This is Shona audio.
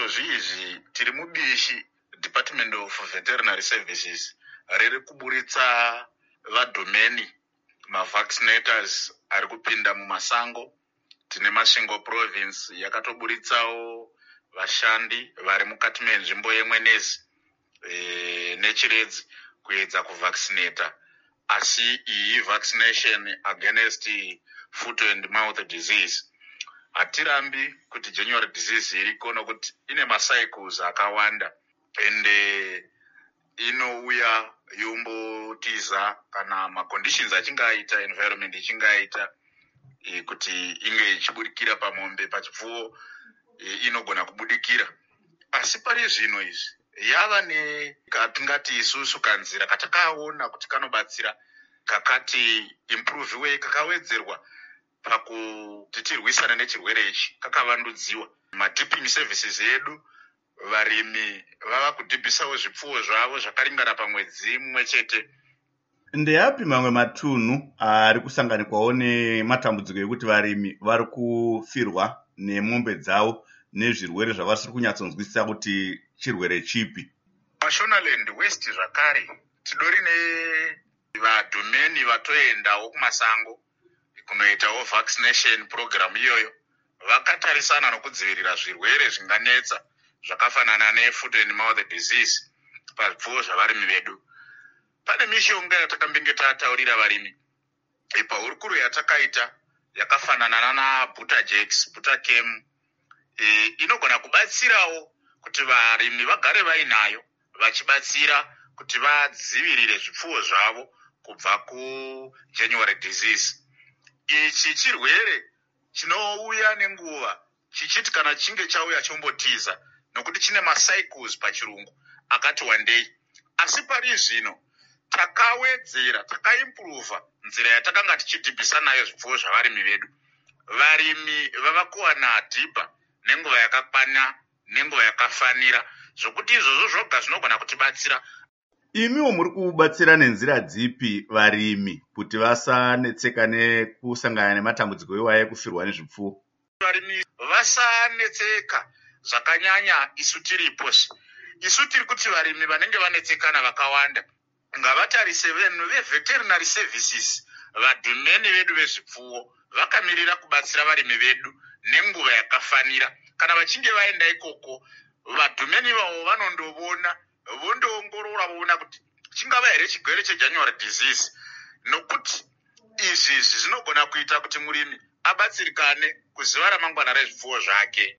izvozvi izvi tiri mubishi Department of Veterinary Services riri kuburitsa vadhomeni mavaccinators ari kupinda mumasango. Tine Masvingo province yakatoburitsawo vashandi vari mukati menzvimbo yeMwenezi neChiredzi kuedza kuvaccinata. Asi iyi vaccination against foot and mouth disease. Hatirambi kuti January disease iriko nokuti ine macycles akawanda ende inouya yombotiza kana maconditions achingaita, environment ichingaita kuti inge ichiburikira pamombe pachipfuwo inogona kubudikira. Asi pari zvino izvi yava katingati isusu kanzira katakaona kuti kanobatsira kakati improve way kakawedzerwa pakuti tirwisane nechirwere ichi kakavandudziwa. Madipping services edu varimi vava kudhibhisawo zvipfuwo zvavo zvakaringana pamwedzi mumwe chete. Ndeyapi mamwe matunhu ari kusanganikwawo nematambudziko ekuti varimi vari kufirwa nemombe dzavo nezvirwere zvavasiri kunyatsonzwisisa kuti chirwere chipi? Mashonaland West zvakare tidori nevadhomeni vatoendawo kumasango kunoitawo vaccination program iyoyo. Vakatarisana nokudzivirira zvirwere zvinganetsa zvakafanana nefoot and mouth disease pazvipfuwo zvavarimi vedu. Pane mishonga yatakambenge tataurira varimi paurukuru yatakaita yakafanana naButajex, Butachem, inogona kubatsirawo kuti varimi vagare vainayo vachibatsira kuti vadzivirire zvipfuwo zvavo kubva kuJanuary disease. Ichi chirwere chinouya nenguva chichiti kana chinge chauya chombotiza nokuti chine macycles pachirungu akati wandei. Asi pari zvino takawedzera, takaimprova nzira yatakanga tichidhibhisa nayo zvipfuwo zvavarimi vedu. Varimi vava kuwana dhibha nenguva yakakwana nenguva yakafanira zvokuti izvozvo zvoga zvinogona kutibatsira. Imiwo muri kubatsira nenzira dzipi varimi kuti vasanetseka nekusangana nematambudziko iwaya ekufirwa nezvipfuwo? Varimi vasanetseka zvakanyanya isu tiripo. Isu tiri kuti varimi vanenge vanetsekana vakawanda ngavatarise venhu veveterinary services, vadhomeni vedu vezvipfuwo vakamirira kubatsira varimi vedu nenguva yakafanira. Kana vachinge vaenda ikoko, vadhomeni vavo vanondoona vondoongorora voona kuti chingava here chirwere cheJanuary disease, nokuti izvi zvinogona kuita kuti murimi abatsirikane kuziva ramangwana rezvipfuwo zvake.